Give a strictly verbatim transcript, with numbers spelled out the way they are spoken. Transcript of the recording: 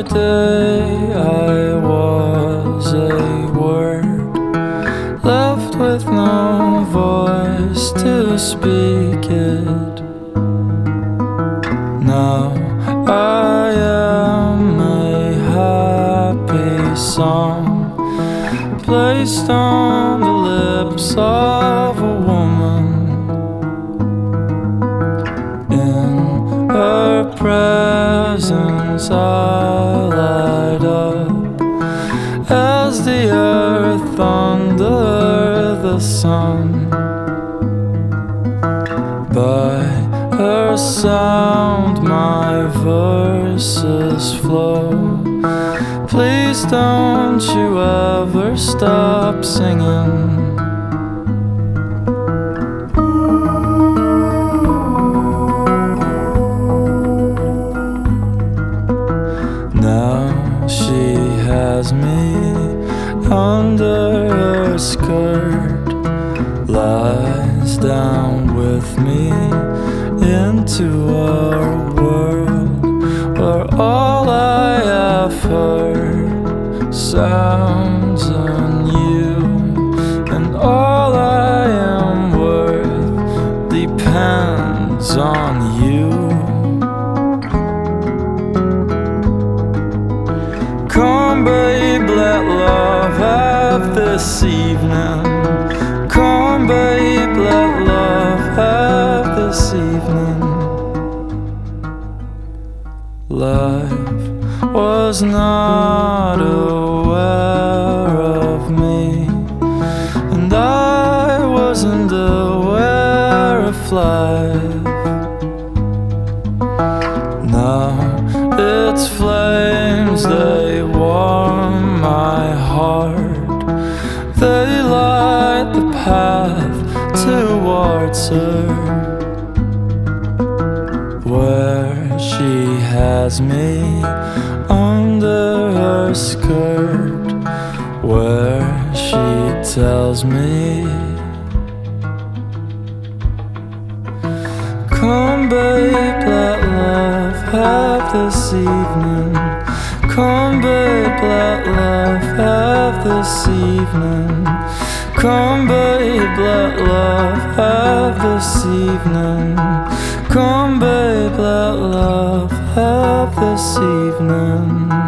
day I was a word, left with no voice to speak it. Now I am a happy song, placed on the lips of a woman. In her presence I light up as the earth under the sun. By her sound my verses flow. Please don't you ever stop singing. Now she has me under her skirt, lies down with me into our world where all I have heard sounds on you, and all I am worth depends on you. Come babe, let love have this evening. Come babe, let love have this evening. Life was not aware of me, and I wasn't aware of life. Now its flames, they warm my heart, they light the path towards her, where she has me under her skirt, where she tells me, come babe, let love have this evening. Come babe, let love have this evening. Come babe, let love have this evening. Come babe, let love have this evening.